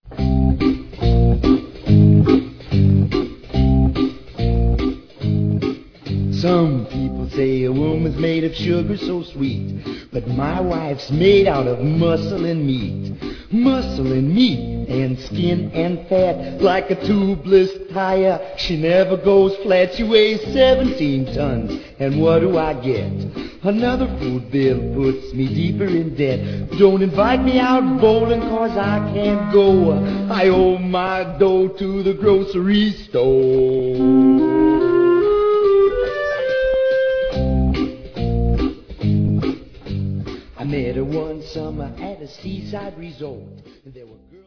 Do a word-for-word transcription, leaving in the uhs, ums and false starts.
Some people say a woman's made of sugar so sweet, but my wife's made out of muscle and meat. Muscle and meat and skin and fat, like a tubeless tire. She never goes flat. She weighs seventeen tons, and what do I get? Another food bill puts me deeper in debt. Don't invite me out bowling, cause I can't go. I owe my dough to the grocery store. I met her one summer at a seaside resort. There were girls